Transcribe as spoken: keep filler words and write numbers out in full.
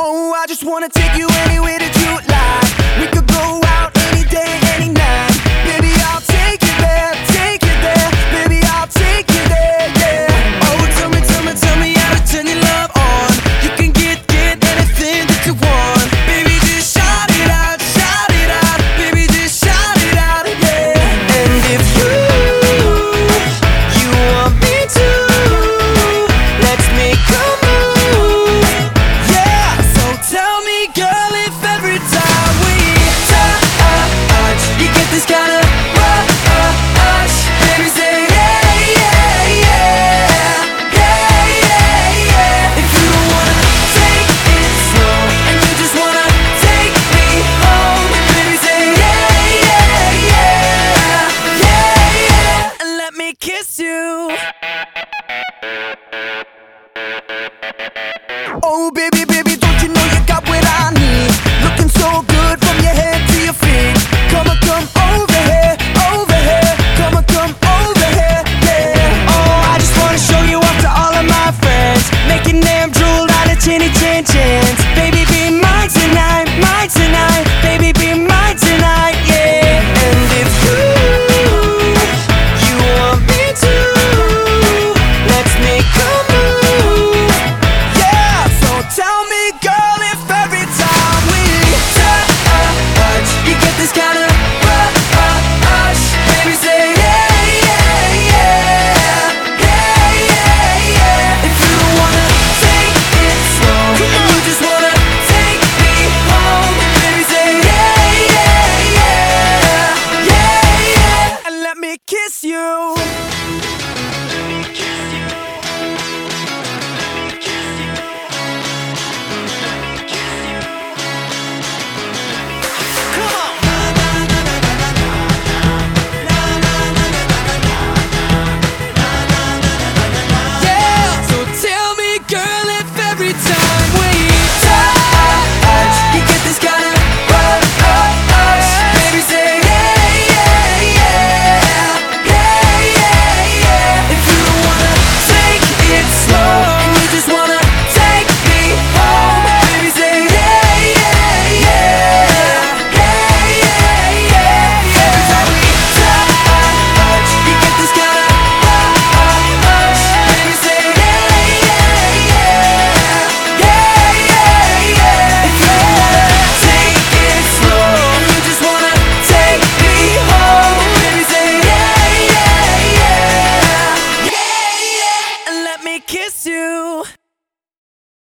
Oh, I just wanna take you anywhere that you like. We could go out any day, any night. Baby, I'll take you there, take you there. Baby, I'll take you there, yeah. Oh, tell me, tell me, tell me how to turn your love on. You can get, get anything that you want. Baby, just shout it out, shout it out. Baby, just shout it out, yeah. And if you, you want me to, let's make a move, yeah. So tell me, girl, if every time we touch, you get this kind of rush. Baby, say yeah, yeah, yeah, yeah, yeah, yeah. If you don't wanna take it slow and you just wanna take me home, baby, say yeah, yeah, yeah, yeah, yeah. And let me kiss you. Oh, baby, baby, don't you know you got what I need? Looking so good from your head to your feet. Come on, come over here, over here. Come on, come over here, yeah. Oh, I just wanna show you off to all of my friends, making them drool out of chinny chin chins. Baby, be mine tonight, mine tonight. Baby, be mine tonight, yeah. And if you, you want me to, let's make a move, yeah. So tell me, girl, if every time we touch, you get this kind of rush. Baby, say yeah, yeah, yeah, yeah, yeah, yeah. If you don't wanna take it slow and you just wanna take me home, baby, say yeah, yeah, yeah, yeah, yeah. And let me kiss you. Yeah, so tell me, girl, if every time we touch, you get this kind of rush. Baby, say yeah, yeah, yeah, yeah, yeah, yeah. If you don't wanna take it slow and you just wanna take me home, baby, say yeah, yeah, yeah, yeah, yeah, yeah. Every time we touch, you get this kind of rush. Baby, say yeah, yeah, yeah, yeah, yeah, yeah. If you wanna take it slow and you just wanna take me home, baby, say yeah, yeah, yeah, yeah, yeah. And let me kiss you.